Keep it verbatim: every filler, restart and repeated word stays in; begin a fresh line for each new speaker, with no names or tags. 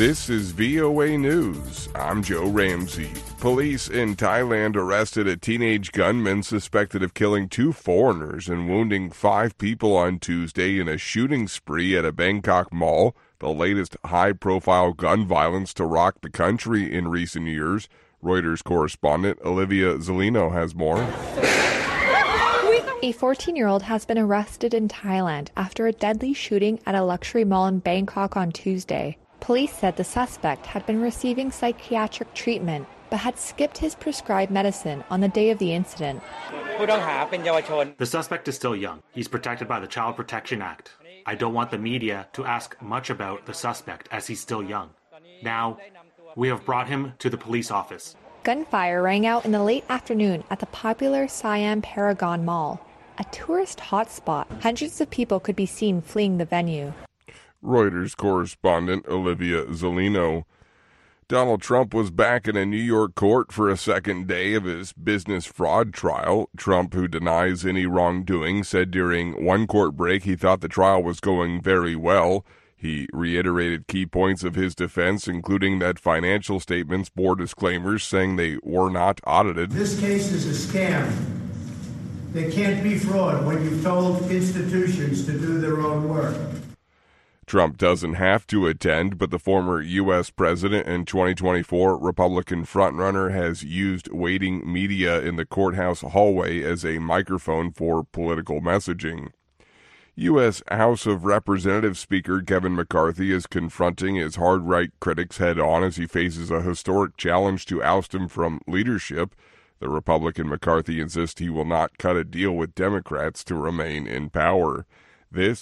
This is V O A News. I'm Joe Ramsey. Police in Thailand arrested a teenage gunman suspected of killing two foreigners and wounding five people on Tuesday in a shooting spree at a Bangkok mall, the latest high-profile gun violence to rock the country in recent years. Reuters correspondent Olivia Zellino has more.
A fourteen-year-old has been arrested in Thailand after a deadly shooting at a luxury mall in Bangkok on Tuesday. Police said the suspect had been receiving psychiatric treatment but had skipped his prescribed medicine on the day of the incident.
The suspect is still young. He's protected by the Child Protection Act. I don't want the media to ask much about the suspect as he's still young. Now, we have brought him to the police office.
Gunfire rang out in the late afternoon at the popular Siam Paragon Mall, a tourist hotspot. Hundreds of people could be seen fleeing the venue.
Reuters correspondent Olivia Zellino. Donald Trump was back in a New York court for a second day of his business fraud trial. Trump, who denies any wrongdoing, said during one court break he thought the trial was going very well. He reiterated key points of his defense, including that financial statements bore disclaimers saying they were not audited.
This case is a scam. There can't be fraud when you've told institutions to do their own work.
Trump doesn't have to attend, but the former U S president and twenty twenty-four Republican frontrunner has used waiting media in the courthouse hallway as a microphone for political messaging. U S House of Representatives Speaker Kevin McCarthy is confronting his hard-right critics head-on as he faces a historic challenge to oust him from leadership. The Republican McCarthy insists he will not cut a deal with Democrats to remain in power. This